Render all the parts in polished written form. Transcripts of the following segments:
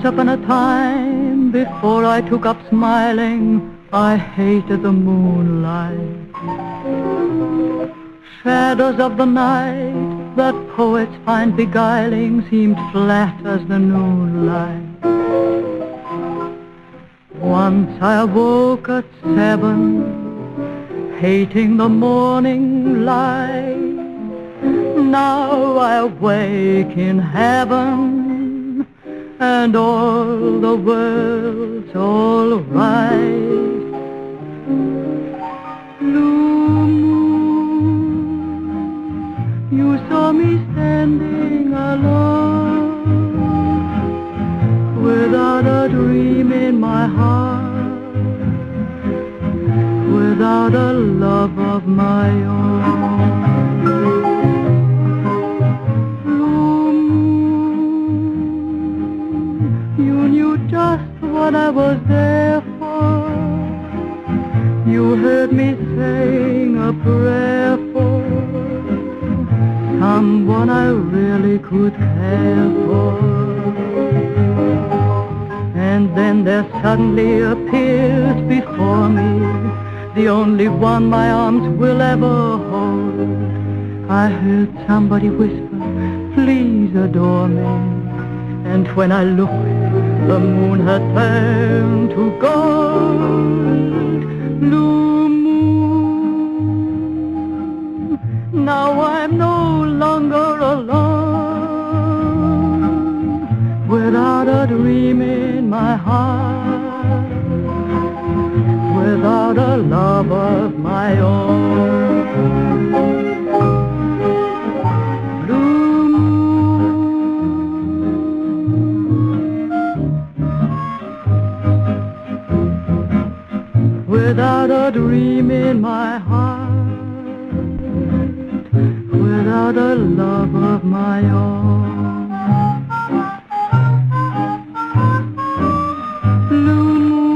Once upon a time, before I took up smiling, I hated the moonlight. Shadows of the night that poets find beguiling seemed flat as the noonlight. Once I awoke at 7, hating the morning light. Now I awake in heaven, and all the world's all right. Blue moon, you saw me standing alone, without a dream in my heart, without a love of my own. Just what I was there for. You heard me saying a prayer for someone I really could care for. And then there suddenly appeared before me the only one my arms will ever hold. I heard somebody whisper, please adore me. And when I looked, the moon had turned to gold. Blue moon, now I'm no longer alone, without a dream in my heart, without a love of my own. Without a dream in my heart, without a love of my own. Blue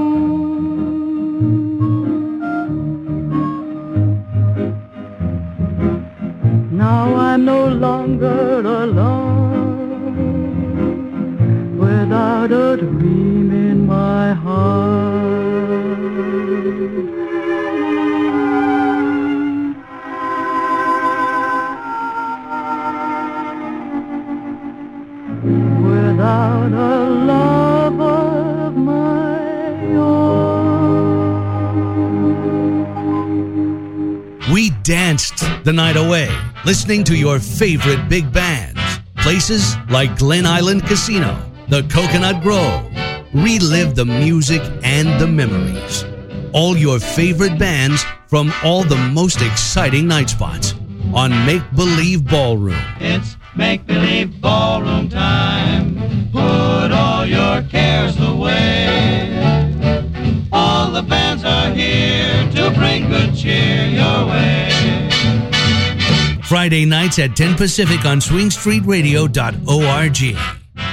moon, now I'm no longer alone, without a dream in my heart. Without a love of my own. We danced the night away, listening to your favorite big bands. Places like Glen Island Casino, the Coconut Grove. Relive the music and the memories. All your favorite bands from all the most exciting night spots on Make Believe Ballroom. It's Make Believe Ballroom time. Put all your cares away. All the bands are here to bring good cheer your way. Friday nights at 10 Pacific on swingstreetradio.org.